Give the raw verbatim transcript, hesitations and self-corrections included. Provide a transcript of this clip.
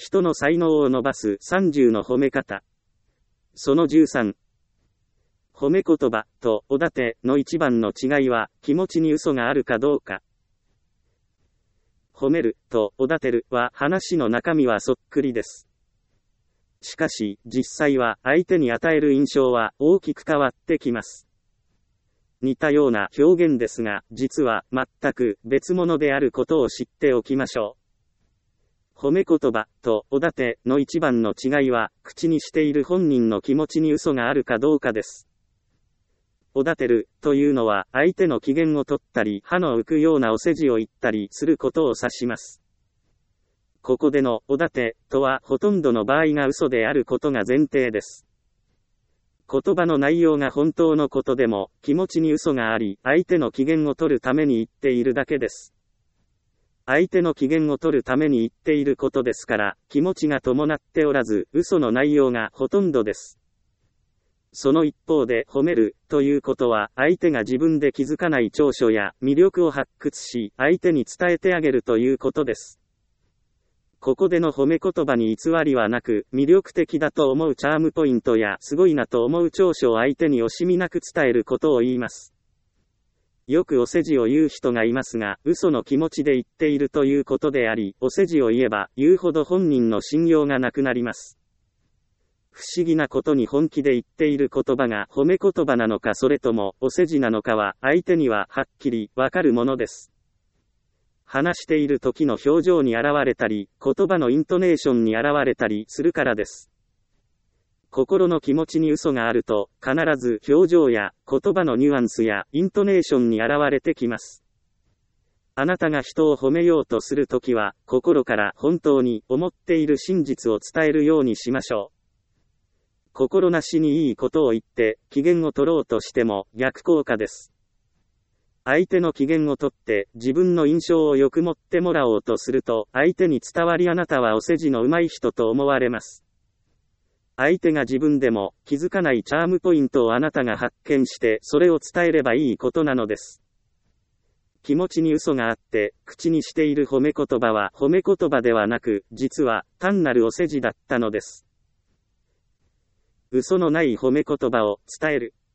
人の才能を伸ばすさんじゅうの褒め方。そのじゅうさん。褒め言葉とおだての一番の違いは、気持ちに嘘があるかどうか。褒めるとおだてるは話の中身はそっくりです。しかし、実際は相手に与える印象は大きく変わってきます。似たような表現ですが、実は全く別物であることを知っておきましょう。褒め言葉とおだての一番の違いは、口にしている本人の気持ちに嘘があるかどうかです。おだてるというのは、相手の機嫌を取ったり、歯の浮くようなお世辞を言ったりすることを指します。ここでのおだてとは、ほとんどの場合が嘘であることが前提です。言葉の内容が本当のことでも、気持ちに嘘があり、相手の機嫌を取るために言っているだけです。相手の機嫌を取るために言っていることですから、気持ちが伴っておらず、嘘の内容がほとんどです。その一方で、褒めるということは、相手が自分で気づかない長所や魅力を発掘し、相手に伝えてあげるということです。ここでの褒め言葉に偽りはなく、魅力的だと思うチャームポイントやすごいなと思う長所を相手に惜しみなく伝えることを言います。よくお世辞を言う人がいますが、嘘の気持ちで言っているということであり、お世辞を言えば言うほど本人の信用がなくなります。不思議なことに本気で言っている言葉が褒め言葉なのかそれともお世辞なのかは相手にははっきりわかるものです。話している時の表情に現れたり、言葉のイントネーションに現れたりするからです。心の気持ちに嘘があると、必ず表情や言葉のニュアンスやイントネーションに現れてきます。あなたが人を褒めようとするときは、心から本当に思っている真実を伝えるようにしましょう。心なしにいいことを言って、機嫌を取ろうとしても逆効果です。相手の機嫌を取って自分の印象を良く持ってもらおうとすると、相手に伝わりあなたはお世辞の上手い人と思われます。相手が自分でも気づかないチャームポイントをあなたが発見して、それを伝えればいいことなのです。気持ちに嘘があって、口にしている褒め言葉は褒め言葉ではなく、実は単なるお世辞だったのです。嘘のない褒め言葉を伝える。